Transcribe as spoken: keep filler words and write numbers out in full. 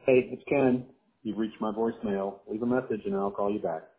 Hey, it's Ken. You've reached my voicemail. Leave a message and I'll call you back.